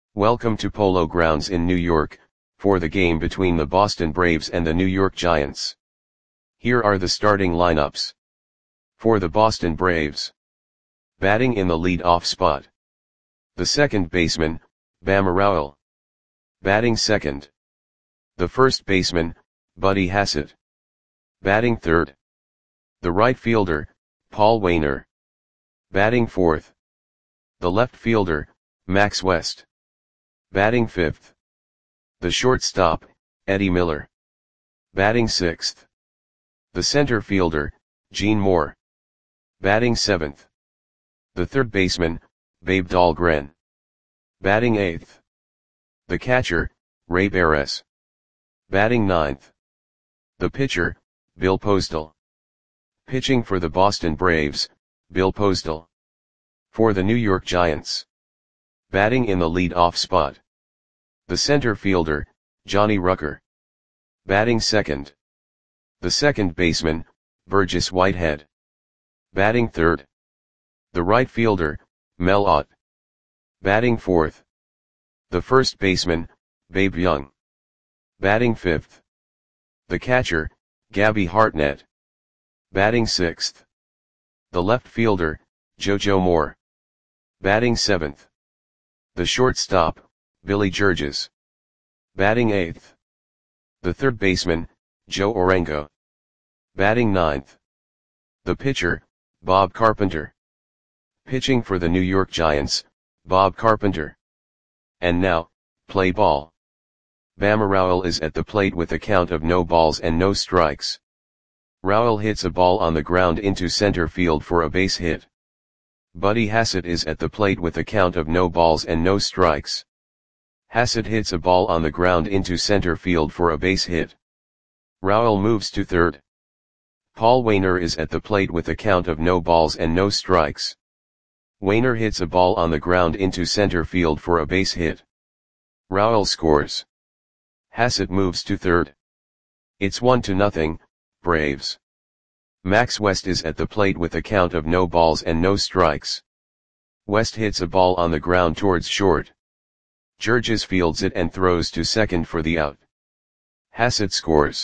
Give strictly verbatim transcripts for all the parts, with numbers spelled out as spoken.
Welcome to Polo Grounds in New York, for the game between the Boston Braves and the New York Giants. Here are the starting lineups. For the Boston Braves. Batting in the lead-off spot. The second baseman, Bama Rowell. Batting second. The first baseman, Buddy Hassett. Batting third. The right fielder, Paul Waner. Batting fourth. The left fielder, Max West. Batting fifth. The shortstop, Eddie Miller. Batting sixth. The center fielder, Gene Moore. Batting seventh. The third baseman, Babe Dahlgren. Batting eighth. The catcher, Ray Barres. Batting ninth. The pitcher, Bill Postal. Pitching for the Boston Braves, Bill Postal. For the New York Giants. Batting in the lead-off spot. The center fielder, Johnny Rucker. Batting second. The second baseman, Burgess Whitehead. Batting third. The right fielder, Mel Ott. Batting fourth. The first baseman, Babe Young. Batting fifth. The catcher, Gabby Hartnett. Batting sixth. The left fielder, JoJo Moore. Batting seventh. The shortstop, Billy Georges. Batting eighth. The third baseman, Joe Orengo. Batting ninth. The pitcher, Bob Carpenter. Pitching for the New York Giants, Bob Carpenter. And now, play ball. Bama Rowell is at the plate with a count of no balls and no strikes. Rowell hits a ball on the ground into center field for a base hit. Buddy Hassett is at the plate with a count of no balls and no strikes. Hassett hits a ball on the ground into center field for a base hit. Rowell moves to third. Paul Waner is at the plate with a count of no balls and no strikes. Waner hits a ball on the ground into center field for a base hit. Rowell scores. Hassett moves to third. It's one to nothing, Braves. Max West is at the plate with a count of no balls and no strikes. West hits a ball on the ground towards short. Georges fields it and throws to second for the out. Hassett scores.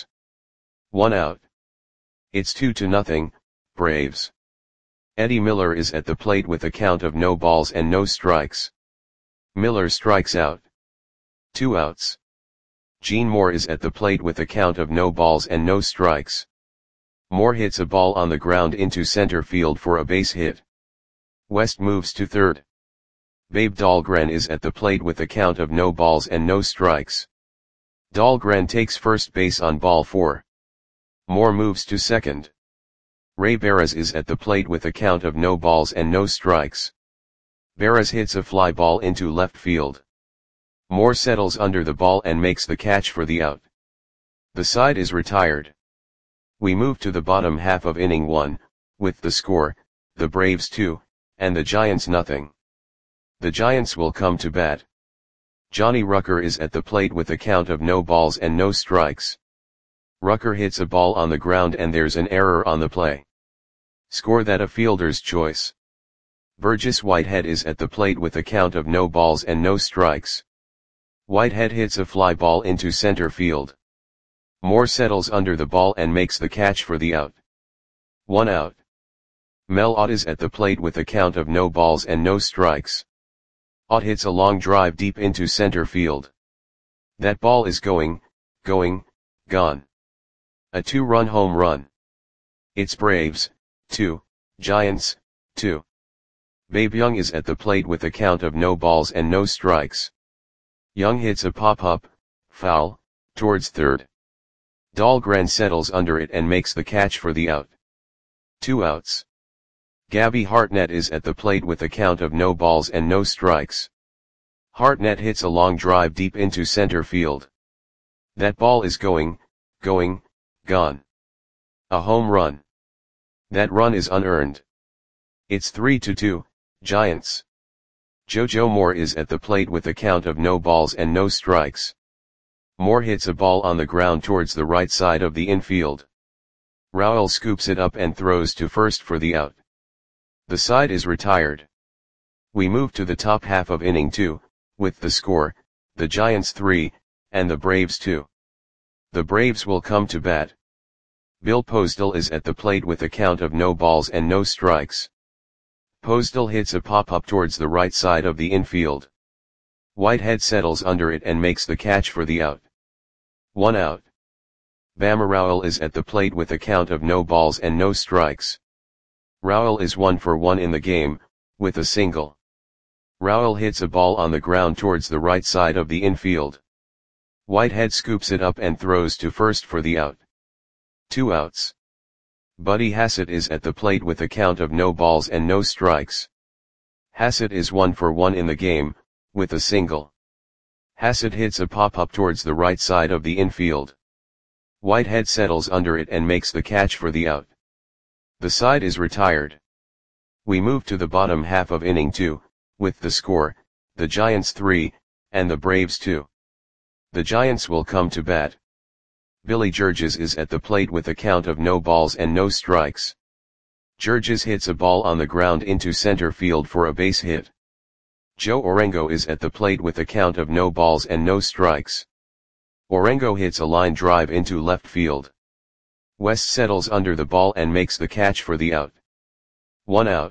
One out. It's two to nothing, Braves. Eddie Miller is at the plate with a count of no balls and no strikes. Miller strikes out. Two outs. Gene Moore is at the plate with a count of no balls and no strikes. Moore hits a ball on the ground into center field for a base hit. West moves to third. Babe Dahlgren is at the plate with a count of no balls and no strikes. Dahlgren takes first base on ball four. Moore moves to second. Ray Barres is at the plate with a count of no balls and no strikes. Barres hits a fly ball into left field. Moore settles under the ball and makes the catch for the out. The side is retired. We move to the bottom half of inning one, with the score, the Braves two, and the Giants nothing. The Giants will come to bat. Johnny Rucker is at the plate with a count of no balls and no strikes. Rucker hits a ball on the ground and there's an error on the play. Score that a fielder's choice. Burgess Whitehead is at the plate with a count of no balls and no strikes. Whitehead hits a fly ball into center field. Moore settles under the ball and makes the catch for the out. One out. Mel Ott is at the plate with a count of no balls and no strikes. Ott hits a long drive deep into center field. That ball is going, going, gone. A two-run home run. It's Braves, two, Giants, two. Babe Young is at the plate with a count of no balls and no strikes. Young hits a pop-up, foul, towards third. Dahlgren settles under it and makes the catch for the out. Two outs. Gabby Hartnett is at the plate with a count of no balls and no strikes. Hartnett hits a long drive deep into center field. That ball is going, going, gone. A home run. That run is unearned. It's three to two, Giants. JoJo Moore is at the plate with a count of no balls and no strikes. Moore hits a ball on the ground towards the right side of the infield. Rowell scoops it up and throws to first for the out. The side is retired. We move to the top half of inning two, with the score, the Giants three, and the Braves two. The Braves will come to bat. Bill Postal is at the plate with a count of no balls and no strikes. Postal hits a pop-up towards the right side of the infield. Whitehead settles under it and makes the catch for the out. One out. Bama Rowell is at the plate with a count of no balls and no strikes. Rowell is one for one in the game, with a single. Rowell hits a ball on the ground towards the right side of the infield. Whitehead scoops it up and throws to first for the out. Two outs. Buddy Hassett is at the plate with a count of no balls and no strikes. Hassett is one for one in the game, with a single. Hassett hits a pop-up towards the right side of the infield. Whitehead settles under it and makes the catch for the out. The side is retired. We move to the bottom half of inning two, with the score, the Giants three, and the Braves two. The Giants will come to bat. Billy Georges is at the plate with a count of no balls and no strikes. Georges hits a ball on the ground into center field for a base hit. Joe Orengo is at the plate with a count of no balls and no strikes. Orengo hits a line drive into left field. West settles under the ball and makes the catch for the out. One out.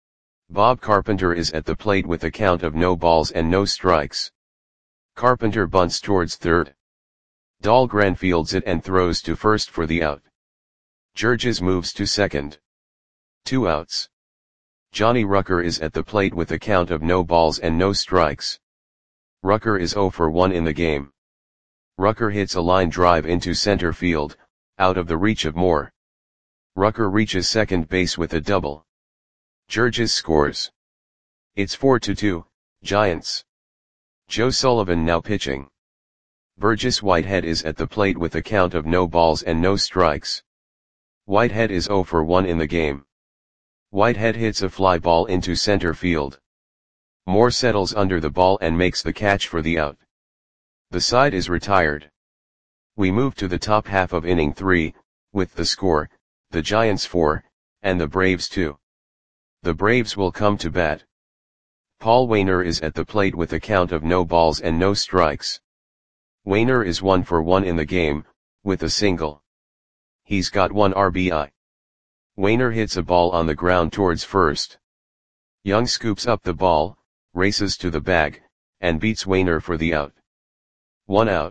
Bob Carpenter is at the plate with a count of no balls and no strikes. Carpenter bunts towards third. Dahlgren fields it and throws to first for the out. Georges moves to second. Two outs. Johnny Rucker is at the plate with a count of no balls and no strikes. Rucker is zero for one in the game. Rucker hits a line drive into center field, out of the reach of Moore. Rucker reaches second base with a double. Georges scores. It's four to two, Giants. Joe Sullivan now pitching. Burgess Whitehead is at the plate with a count of no balls and no strikes. Whitehead is zero for one in the game. Whitehead hits a fly ball into center field. Moore settles under the ball and makes the catch for the out. The side is retired. We move to the top half of inning three, with the score, the Giants four, and the Braves two. The Braves will come to bat. Paul Waner is at the plate with a count of no balls and no strikes. Waner is one for one in the game, with a single. He's got one R B I. Waner hits a ball on the ground towards first. Young scoops up the ball, races to the bag, and beats Waner for the out. One out.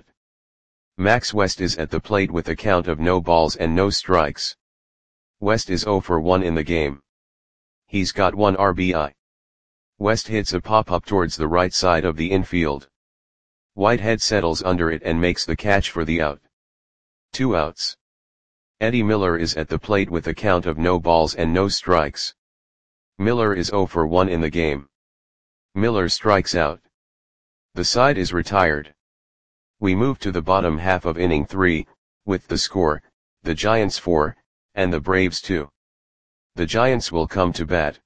Max West is at the plate with a count of no balls and no strikes. West is zero for one in the game. He's got one R B I. West hits a pop-up towards the right side of the infield. Whitehead settles under it and makes the catch for the out. Two outs. Eddie Miller is at the plate with a count of no balls and no strikes. Miller is zero for one in the game. Miller strikes out. The side is retired. We move to the bottom half of inning three, with the score, the Giants four, and the Braves two. The Giants will come to bat.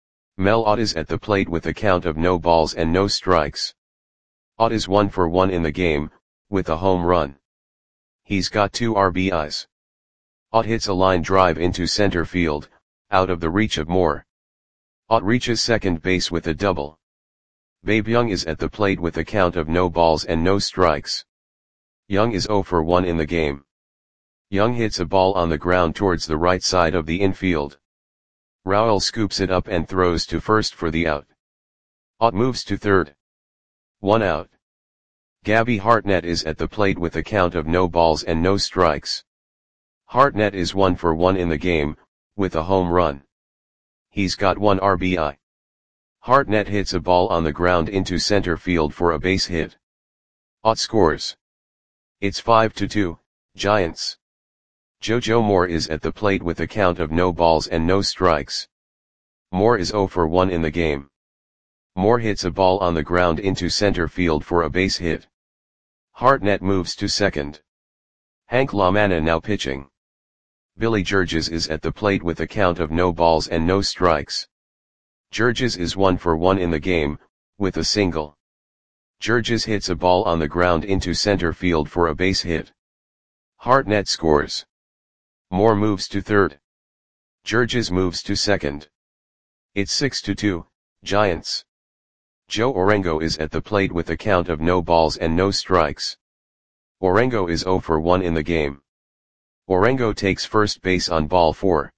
Mel Ott is at the plate with a count of no balls and no strikes. Ott is one for one in the game, with a home run. He's got two R B Is. Ott hits a line drive into center field, out of the reach of Moore. Ott reaches second base with a double. Babe Young is at the plate with a count of no balls and no strikes. Young is zero for one in the game. Young hits a ball on the ground towards the right side of the infield. Rowell scoops it up and throws to first for the out. Ott moves to third. One out. Gabby Hartnett is at the plate with a count of no balls and no strikes. Hartnett is one for one in the game, with a home run. He's got one R B I. Hartnett hits a ball on the ground into center field for a base hit. Ott scores. It's five to two, Giants. JoJo Moore is at the plate with a count of no balls and no strikes. Moore is zero for one in the game. Moore hits a ball on the ground into center field for a base hit. Hartnett moves to second. Hank LaManna now pitching. Billy Georges is at the plate with a count of no balls and no strikes. Georges is one for one in the game, with a single. Georges hits a ball on the ground into center field for a base hit. Hartnett scores. Moore moves to third. Georges moves to second. It's six to two, Giants. Joe Orengo is at the plate with a count of no balls and no strikes. Orengo is zero for one in the game. Orengo takes first base on ball four.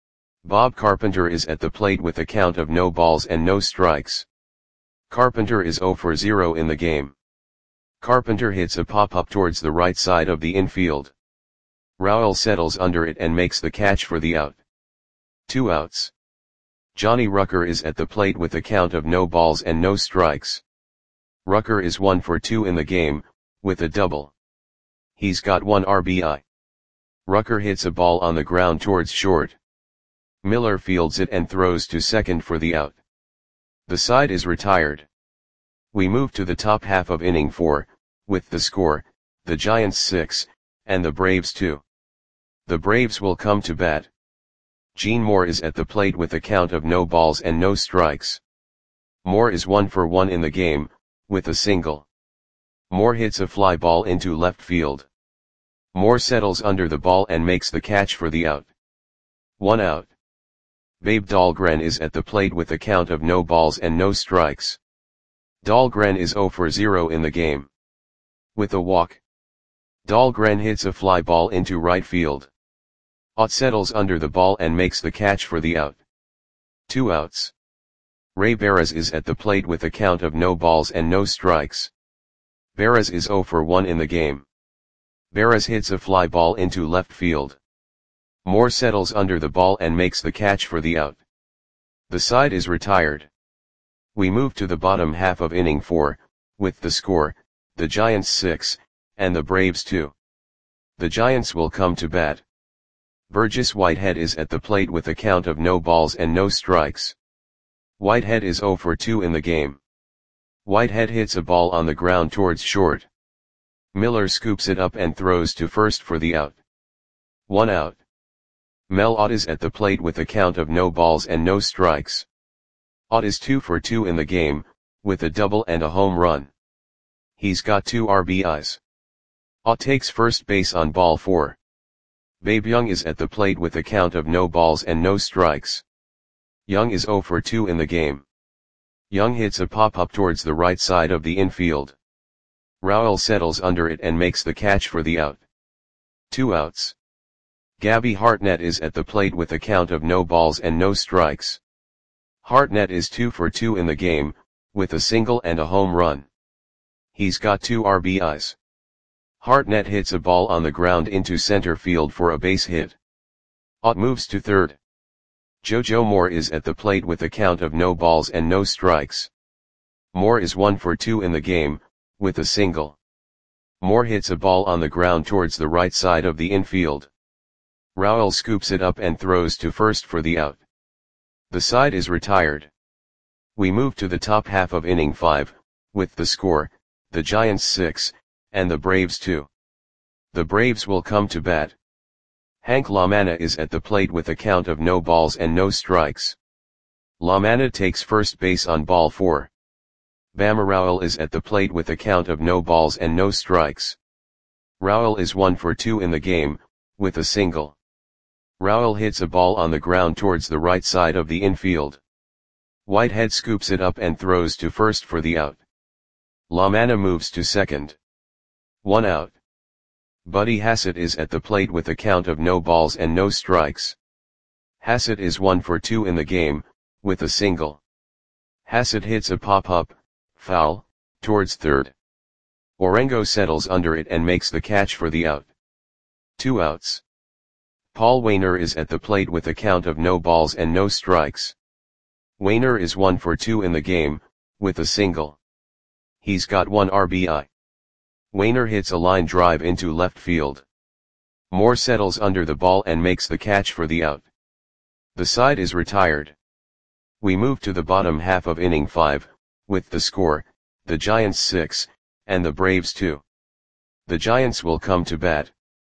Bob Carpenter is at the plate with a count of no balls and no strikes. Carpenter is zero for zero in the game. Carpenter hits a pop-up towards the right side of the infield. Raul settles under it and makes the catch for the out. Two outs. Johnny Rucker is at the plate with a count of no balls and no strikes. Rucker is one for two in the game, with a double. He's got one R B I. Rucker hits a ball on the ground towards short. Miller fields it and throws to second for the out. The side is retired. We move to the top half of inning four, with the score, the Giants six, and the Braves two. The Braves will come to bat. Gene Moore is at the plate with a count of no balls and no strikes. Moore is one for one in the game, with a single. Moore hits a fly ball into left field. Moore settles under the ball and makes the catch for the out. One out. Babe Dahlgren is at the plate with a count of no balls and no strikes. Dahlgren is zero for zero in the game. With a walk. Dahlgren hits a fly ball into right field. Ott settles under the ball and makes the catch for the out. Two outs. Ray Barras is at the plate with a count of no balls and no strikes. Barras is zero for one in the game. Barras hits a fly ball into left field. Moore settles under the ball and makes the catch for the out. The side is retired. We move to the bottom half of inning four, with the score, the Giants six, and the Braves two. The Giants will come to bat. Burgess Whitehead is at the plate with a count of no balls and no strikes. Whitehead is zero for two in the game. Whitehead hits a ball on the ground towards short. Miller scoops it up and throws to first for the out. One out. Mel Ott is at the plate with a count of no balls and no strikes. Ott is two for two in the game, with a double and a home run. He's got two R B Is. Ott takes first base on ball four. Babe Young is at the plate with a count of no balls and no strikes. Young is zero for two in the game. Young hits a pop-up towards the right side of the infield. Raul settles under it and makes the catch for the out. Two outs. Gabby Hartnett is at the plate with a count of no balls and no strikes. Hartnett is two for two in the game, with a single and a home run. He's got two R B Is. Hartnett hits a ball on the ground into center field for a base hit. Ott moves to third. JoJo Moore is at the plate with a count of no balls and no strikes. Moore is one for two in the game, with a single. Moore hits a ball on the ground towards the right side of the infield. Raul scoops it up and throws to first for the out. The side is retired. We move to the top half of inning five, with the score, the Giants six, and the Braves two. The Braves will come to bat. Hank LaManna is at the plate with a count of no balls and no strikes. LaManna takes first base on ball four. Bama Raul is at the plate with a count of no balls and no strikes. Raul is one for two in the game, with a single. Raul hits a ball on the ground towards the right side of the infield. Whitehead scoops it up and throws to first for the out. LaManna moves to second. One out. Buddy Hassett is at the plate with a count of no balls and no strikes. Hassett is one for two in the game, with a single. Hassett hits a pop-up, foul, towards third. Orengo settles under it and makes the catch for the out. Two outs. Paul Wainer is at the plate with a count of no balls and no strikes. Wainer is one for two in the game, with a single. He's got one R B I. Wainer hits a line drive into left field. Moore settles under the ball and makes the catch for the out. The side is retired. We move to the bottom half of inning five, with the score, the Giants six, and the Braves two. The Giants will come to bat.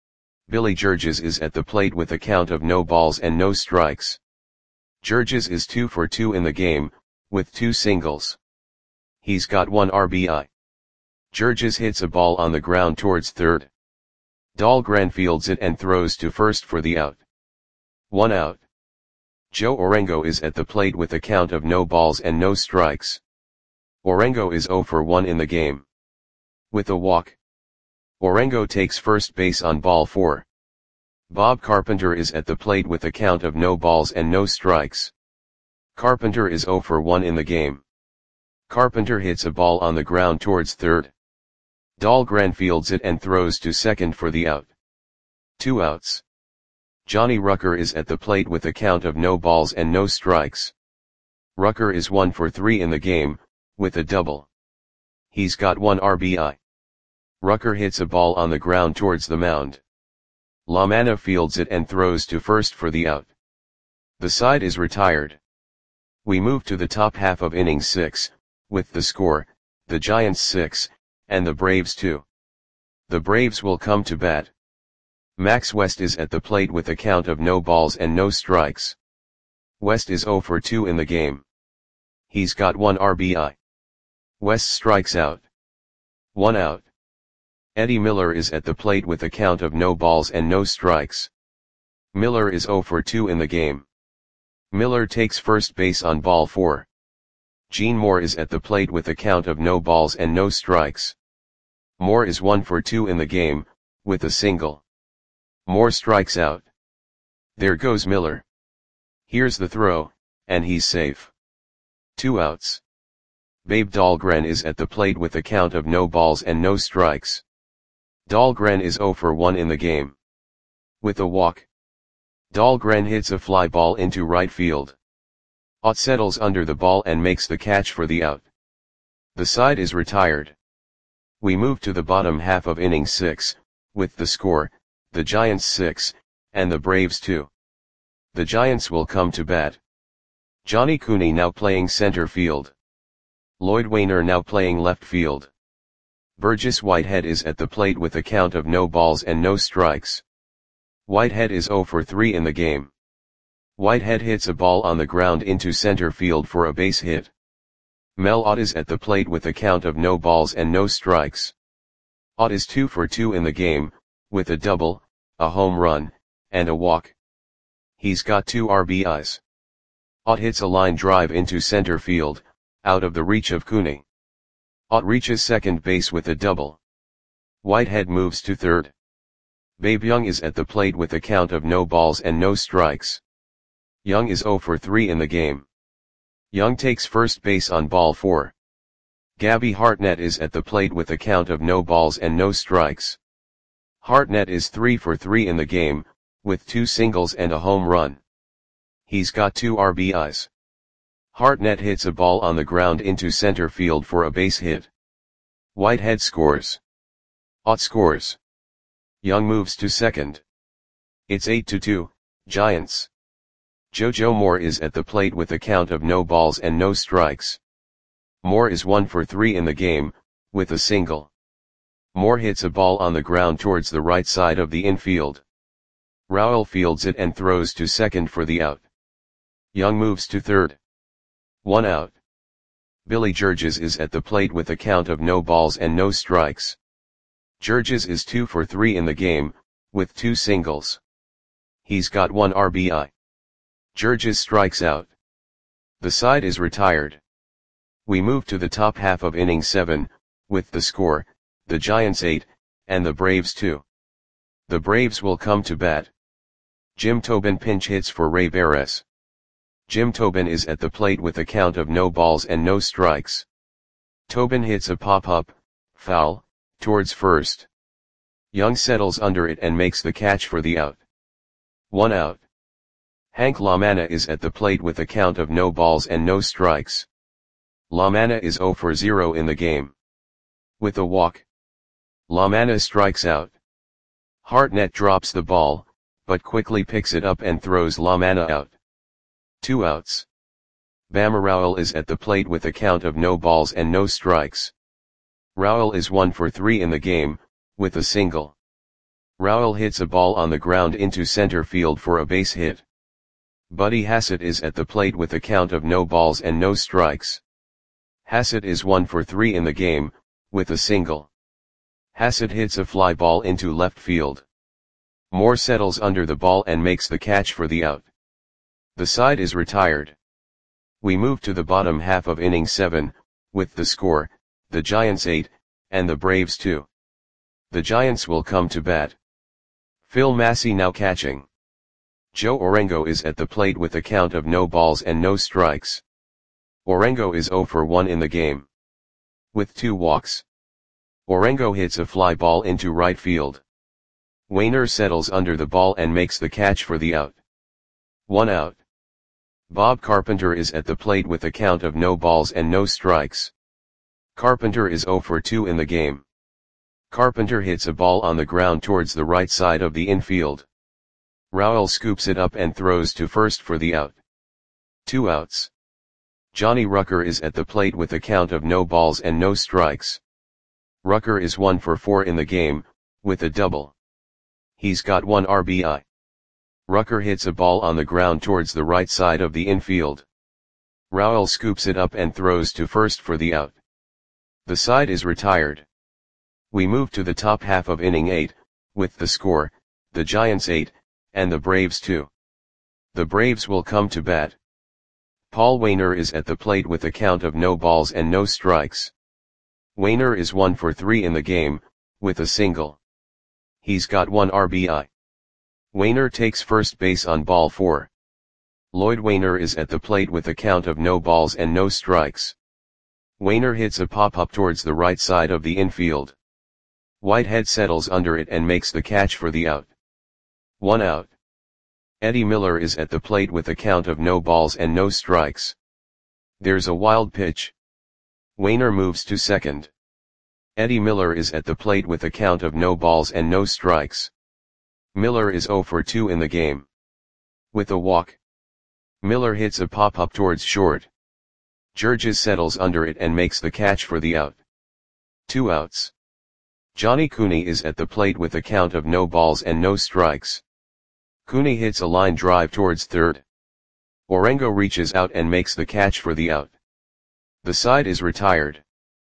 Billy Georges is at the plate with a count of no balls and no strikes. Georges is two for two in the game, with two singles. He's got one R B I. Georges hits a ball on the ground towards third. Dahlgren fields it and throws to first for the out. One out. Joe Orengo is at the plate with a count of no balls and no strikes. Orengo is zero for one in the game. With a walk, Orengo takes first base on ball four. Bob Carpenter is at the plate with a count of no balls and no strikes. Carpenter is zero for one in the game. Carpenter hits a ball on the ground towards third. Dahlgren fields it and throws to second for the out. Two outs. Johnny Rucker is at the plate with a count of no balls and no strikes. Rucker is one for three in the game, with a double. He's got one R B I. Rucker hits a ball on the ground towards the mound. LaManna fields it and throws to first for the out. The side is retired. We move to the top half of inning six, with the score, the Giants six, and the Braves two. The Braves will come to bat. Max West is at the plate with a count of no balls and no strikes. West is zero for two in the game. He's got one R B I. West strikes out. One out. Eddie Miller is at the plate with a count of no balls and no strikes. Miller is zero for two in the game. Miller takes first base on ball four. Gene Moore is at the plate with a count of no balls and no strikes. Moore is one for two in the game, with a single. Moore strikes out. There goes Miller. Here's the throw, and he's safe. Two outs. Babe Dahlgren is at the plate with a count of no balls and no strikes. Dahlgren is zero for one in the game. With a walk, Dahlgren hits a fly ball into right field. Ott settles under the ball and makes the catch for the out. The side is retired. We move to the bottom half of inning six, with the score, the Giants six, and the Braves two. The Giants will come to bat. Johnny Cooney now playing center field. Lloyd Wainer now playing left field. Burgess Whitehead is at the plate with a count of no balls and no strikes. Whitehead is zero for three in the game. Whitehead hits a ball on the ground into center field for a base hit. Mel Ott is at the plate with a count of no balls and no strikes. Ott is two for two in the game, with a double, a home run, and a walk. He's got two R B Is. Ott hits a line drive into center field, out of the reach of Cooney. Ott reaches second base with a double. Whitehead moves to third. Babe Young is at the plate with a count of no balls and no strikes. Young is zero for three in the game. Young takes first base on ball four. Gabby Hartnett is at the plate with a count of no balls and no strikes. Hartnett is three for three in the game, with two singles and a home run. He's got two R B Is. Hartnett hits a ball on the ground into center field for a base hit. Whitehead scores. Ott scores. Young moves to second. It's eight to two, Giants. JoJo Moore is at the plate with a count of no balls and no strikes. Moore is one for three in the game, with a single. Moore hits a ball on the ground towards the right side of the infield. Rowell fields it and throws to second for the out. Young moves to third. One out. Billy Georges is at the plate with a count of no balls and no strikes. Georges is two for three in the game, with two singles. He's got one R B I. Georges strikes out. The side is retired. We move to the top half of inning seven, with the score, the Giants eight, and the Braves two. The Braves will come to bat. Jim Tobin pinch hits for Ray Barres. Jim Tobin is at the plate with a count of no balls and no strikes. Tobin hits a pop-up, foul, towards first. Young settles under it and makes the catch for the out. One out. Hank LaManna is at the plate with a count of no balls and no strikes. LaManna is zero for zero in the game. With a walk, LaManna strikes out. Hartnett drops the ball, but quickly picks it up and throws LaManna out. Two outs. Bama Rowell is at the plate with a count of no balls and no strikes. Rowell is one for three in the game, with a single. Rowell hits a ball on the ground into center field for a base hit. Buddy Hassett is at the plate with a count of no balls and no strikes. Hassett is one for three in the game, with a single. Hassett hits a fly ball into left field. Moore settles under the ball and makes the catch for the out. The side is retired. We move to the bottom half of inning seven, with the score, the Giants eight, and the Braves two. The Giants will come to bat. Phil Massey now catching. Joe Orengo is at the plate with a count of no balls and no strikes. Orengo is zero for one in the game, with two walks. Orengo hits a fly ball into right field. Wainer settles under the ball and makes the catch for the out. One out. Bob Carpenter is at the plate with a count of no balls and no strikes. Carpenter is zero for two in the game. Carpenter hits a ball on the ground towards the right side of the infield. Rowell scoops it up and throws to first for the out. Two outs. Johnny Rucker is at the plate with a count of no balls and no strikes. Rucker is one for four in the game, with a double. He's got one R B I. Rucker hits a ball on the ground towards the right side of the infield. Rowell scoops it up and throws to first for the out. The side is retired. We move to the top half of inning eight, with the score, the Giants eight, and the Braves two. The Braves will come to bat. Paul Wainer is at the plate with a count of no balls and no strikes. Wainer is one for three in the game, with a single. He's got one R B I. Wainer takes first base on ball four. Lloyd Wainer is at the plate with a count of no balls and no strikes. Wainer hits a pop-up towards the right side of the infield. Whitehead settles under it and makes the catch for the out. One out. Eddie Miller is at the plate with a count of no balls and no strikes. There's a wild pitch. Wainer moves to second. Eddie Miller is at the plate with a count of no balls and no strikes. Miller is zero for two in the game, with a walk. Miller hits a pop-up towards short. Georges settles under it and makes the catch for the out. Two outs. Johnny Cooney is at the plate with a count of no balls and no strikes. Cooney hits a line drive towards third. Orengo reaches out and makes the catch for the out. The side is retired.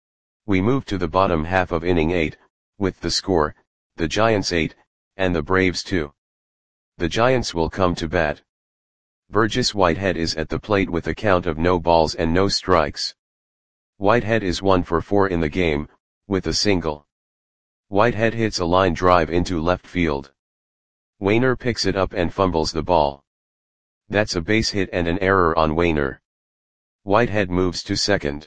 We move to the bottom half of inning eight, with the score, the Giants eight, and the Braves two. The Giants will come to bat. Burgess Whitehead is at the plate with a count of no balls and no strikes. Whitehead is one for four in the game, with a single. Whitehead hits a line drive into left field. Wainer picks it up and fumbles the ball. That's a base hit and an error on Wainer. Whitehead moves to second.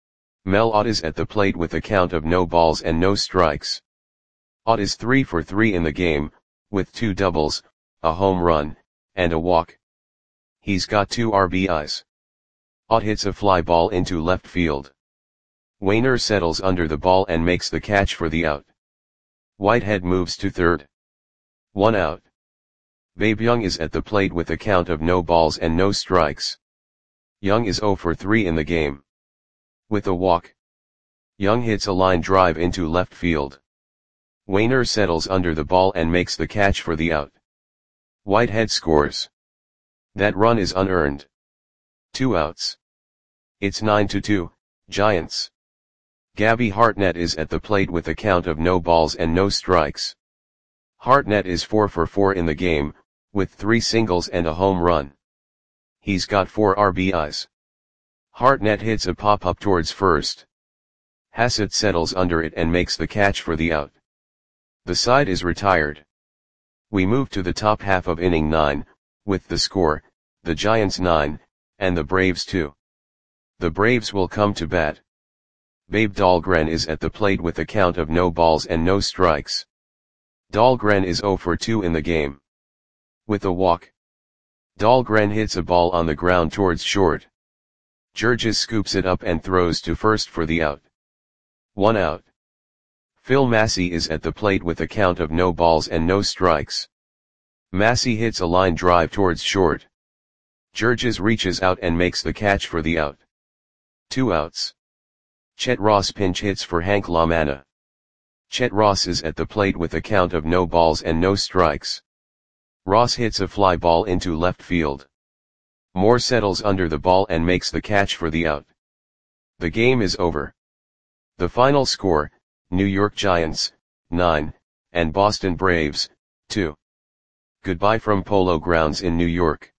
Mel Ott is at the plate with a count of no balls and no strikes. Ott is three for three in the game, with two doubles, a home run, and a walk. He's got two R B Is. Ott hits a fly ball into left field. Wainer settles under the ball and makes the catch for the out. Whitehead moves to third. One out. Babe Young is at the plate with a count of no balls and no strikes. Young is zero for three in the game, with a walk. Young hits a line drive into left field. Wainer settles under the ball and makes the catch for the out. Whitehead scores. That run is unearned. Two outs. It's nine to two, Giants. Gabby Hartnett is at the plate with a count of no balls and no strikes. Hartnett is four for four in the game, with three singles and a home run. He's got four R B Is. Hartnett hits a pop-up towards first. Hassett settles under it and makes the catch for the out. The side is retired. We move to the top half of inning nine, with the score, the Giants nine, and the Braves two. The Braves will come to bat. Babe Dahlgren is at the plate with a count of no balls and no strikes. Dahlgren is zero for two in the game, with a walk. Dahlgren hits a ball on the ground towards short. Georges scoops it up and throws to first for the out. One out. Phil Massey is at the plate with a count of no balls and no strikes. Massey hits a line drive towards short. Georges reaches out and makes the catch for the out. Two outs. Chet Ross pinch hits for Hank LaManna. Chet Ross is at the plate with a count of no balls and no strikes. Ross hits a fly ball into left field. Moore settles under the ball and makes the catch for the out. The game is over. The final score, New York Giants, nine, and Boston Braves, two. Goodbye from Polo Grounds in New York.